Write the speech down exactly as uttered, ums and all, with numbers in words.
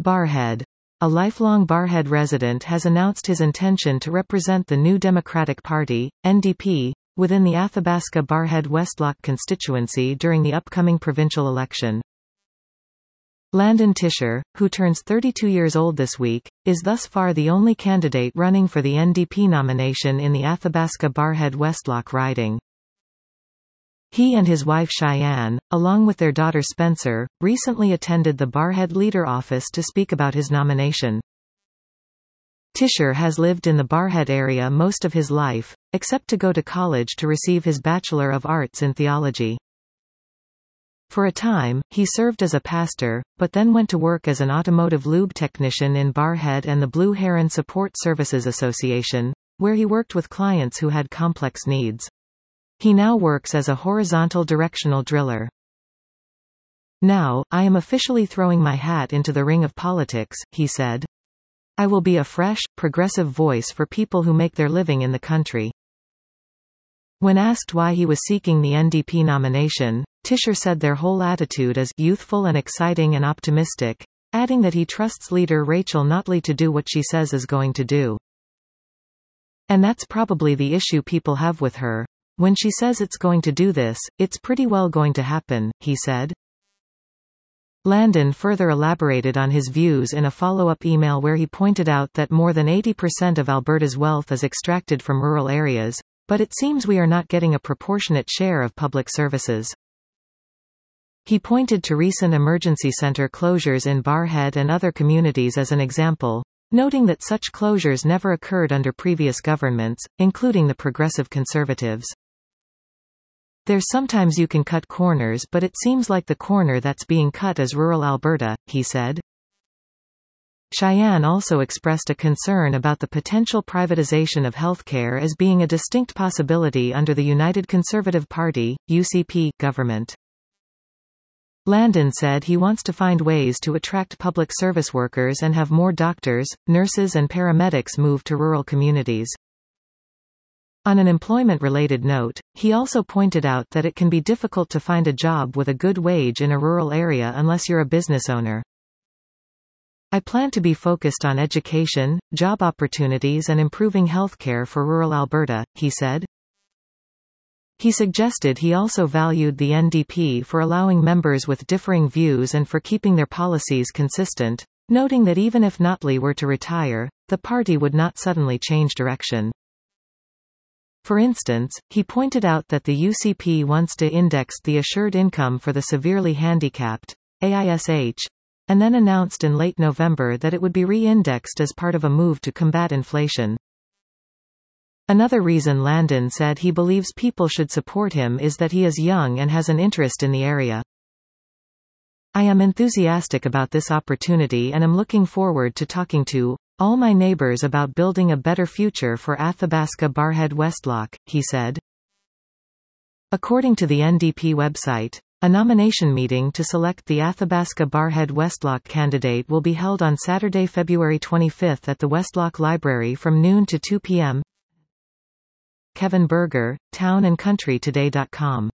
Barrhead. A lifelong Barrhead resident has announced his intention to represent the New Democratic Party, N D P, within the Athabasca Barrhead Westlock constituency during the upcoming provincial election. Landon Tisher, who turns thirty-two years old this week, is thus far the only candidate running for the N D P nomination in the Athabasca Barrhead Westlock riding. He and his wife Cheyenne, along with their daughter Spencer, recently attended the Barrhead Leader office to speak about his nomination. Tisher has lived in the Barrhead area most of his life, except to go to college to receive his Bachelor of Arts in Theology. For a time, he served as a pastor, but then went to work as an automotive lube technician in Barrhead and the Blue Heron Support Services Association, where he worked with clients who had complex needs. He now works as a horizontal directional driller. "Now, I am officially throwing my hat into the ring of politics," he said. "I will be a fresh, progressive voice for people who make their living in the country." When asked why he was seeking the N D P nomination, Tisher said their whole attitude is youthful and exciting and optimistic, adding that he trusts leader Rachel Notley to do what she says is going to do. "And that's probably the issue people have with her. When she says it's going to do this, it's pretty well going to happen," he said. Landon further elaborated on his views in a follow-up email where he pointed out that more than eighty percent of Alberta's wealth is extracted from rural areas, but it seems we are not getting a proportionate share of public services. He pointed to recent emergency center closures in Barrhead and other communities as an example, noting that such closures never occurred under previous governments, including the Progressive Conservatives. "There's sometimes you can cut corners, but it seems like the corner that's being cut is rural Alberta," he said. Cheyenne also expressed a concern about the potential privatization of healthcare as being a distinct possibility under the United Conservative Party, U C P, government. Landon said he wants to find ways to attract public service workers and have more doctors, nurses and paramedics move to rural communities. On an employment-related note, he also pointed out that it can be difficult to find a job with a good wage in a rural area unless you're a business owner. "I plan to be focused on education, job opportunities and improving healthcare for rural Alberta," he said. He suggested he also valued the N D P for allowing members with differing views and for keeping their policies consistent, noting that even if Notley were to retire, the party would not suddenly change direction. For instance, he pointed out that the U C P wants to index the assured income for the severely handicapped, A I S H, and then announced in late November that it would be re-indexed as part of a move to combat inflation. Another reason Landon said he believes people should support him is that he is young and has an interest in the area. "I am enthusiastic about this opportunity and am looking forward to talking to all my neighbors about building a better future for Athabasca Barrhead Westlock," he said. According to the N D P website, a nomination meeting to select the Athabasca Barrhead Westlock candidate will be held on Saturday, February twenty-fifth at the Westlock Library from noon to two p m Kevin Berger, town and country today dot com